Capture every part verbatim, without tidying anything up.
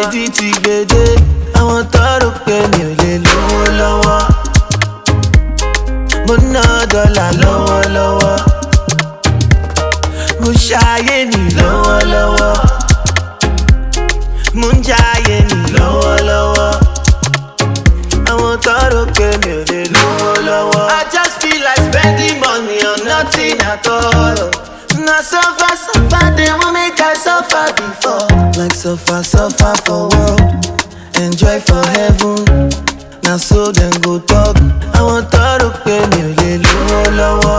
ìdí ti gbèdé. Àwọn tọrọ pé mi ò lè lówó lọ́wọ́. Mo ná dọ́là lọ́wọ́lọ́wọ́. Mo ṣayé mi lọ́wọ́lọ́wọ́. Mo ń jayé mi lọ́wọ́lọ́wọ́. Àwọn tọrọ pé mi ò lè lówó lọ́wọ́. I just feel like spending money on nothing at all. Na suffer, suffer, they won't make I suffer before. Like suffer, suffer for world, enjoy for heaven. Now so then go talk. I want to pay me a little lower.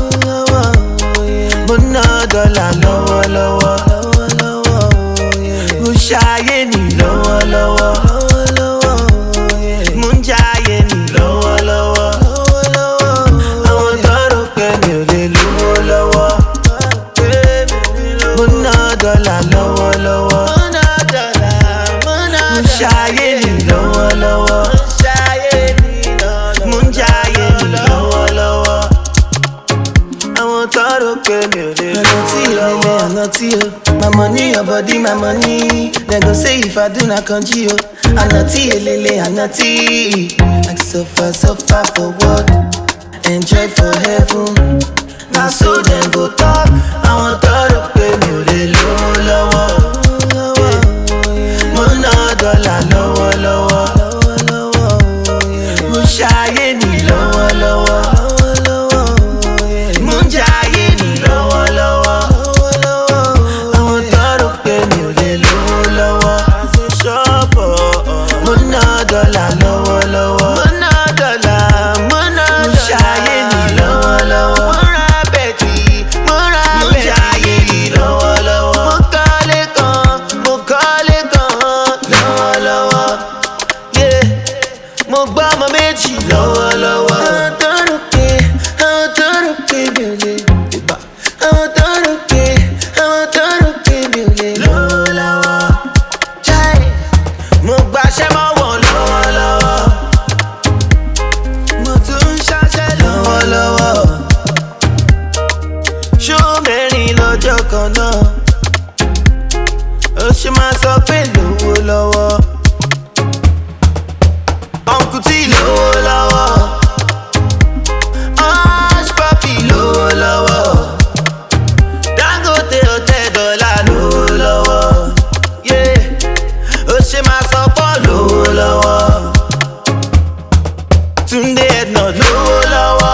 But no dollar lower, lower. Go shy ni lower, lower. Munjaye ni lower, lower. I want to pay me a little lower. But no dollar lower, lower. Munjaye ni lower, lower. My money, your body, my money. They go say if I do not conjure you, I'm not lele, I'm not like suffer, suffer for what? Enjoy for heaven. Now so then go talk. I want to pay me the low, lower. Mona dollar lower, lower. Mushaye ni lower, lower. Munjaye ni lower, lower. Dollar lower, lower. Mona dollar, mona mushaye ni lower, lower. Mora beti, mora mushaye ni lower, lower. Mo kale kan, mo kale kan, lower, lower. Yeah, mo gba mo méjì lower, lower. Àwọn tọrọ pé, àwọn tọrọ pé mi ò lè. Àwọn tọrọ pé, àwọn tọrọ pé mi ò lè. Lower, lower. Chai, mo gbaṣẹ́ mọ́ wọn. Lọ́jọ́ kan náà ó ṣe máa sọ pé lówó lọ́wọ́. Uncle T lówó lọ́wọ́. Hush Papi lówó lọ́wọ́. Dangote hotel dọ́là lówó lọ́wọ́. Ó ṣe máa sọ pọ̀ lówó lọ́wọ́. Túndé Edna lówó lọ́wọ́.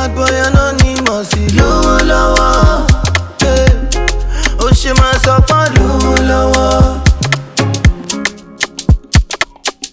Lower, lower, hey. Oh, she must up on